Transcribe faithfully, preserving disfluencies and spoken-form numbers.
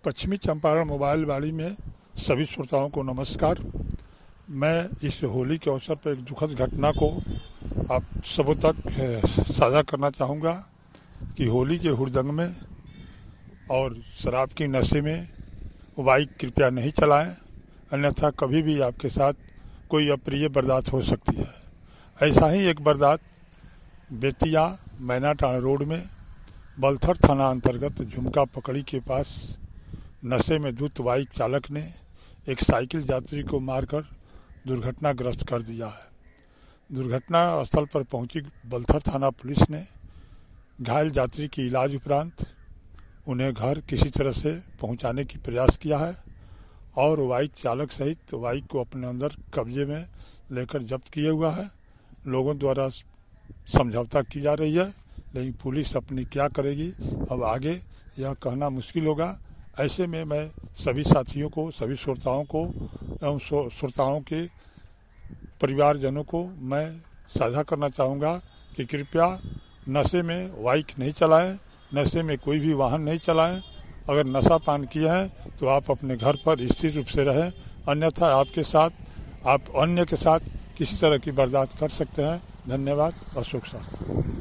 पश्चिमी चंपारण मोबाइल वाड़ी में सभी श्रोताओं को नमस्कार। मैं इस होली के अवसर पर एक दुखद घटना को आप सबों तक साझा करना चाहूँगा कि होली के हुड़दंग में और शराब की नशे में बाइक कृपया नहीं चलाएं, अन्यथा कभी भी आपके साथ कोई अप्रिय बर्दाश्त हो सकती है। ऐसा ही एक बर्दाश्त बेतिया मैनाटांड़ रोड में बलथर थाना अंतर्गत झुमका पकड़ी के पास नशे में धुत बाइक चालक ने एक साइकिल यात्री को मारकर दुर्घटनाग्रस्त कर दिया है। दुर्घटना स्थल पर पहुंची बलथर थाना पुलिस ने घायल यात्री की इलाज उपरांत उन्हें घर किसी तरह से पहुंचाने की प्रयास किया है और बाइक चालक सहित बाइक को अपने अंदर कब्जे में लेकर जब्त किए हुआ है। लोगों द्वारा समझौता की जा रही है, लेकिन पुलिस अपनी क्या करेगी अब आगे यह कहना मुश्किल होगा। ऐसे में मैं सभी साथियों को, सभी श्रोताओं को एवं श्रोताओं के परिवारजनों को मैं साझा करना चाहूँगा कि कृपया नशे में बाइक नहीं चलाएं, नशे में कोई भी वाहन नहीं चलाएं। अगर नशा पान किए हैं तो आप अपने घर पर स्थिर रूप से रहें, अन्यथा आपके साथ आप अन्य के साथ किसी तरह की बर्दाश्त कर सकते हैं। धन्यवाद। अशोक साहब।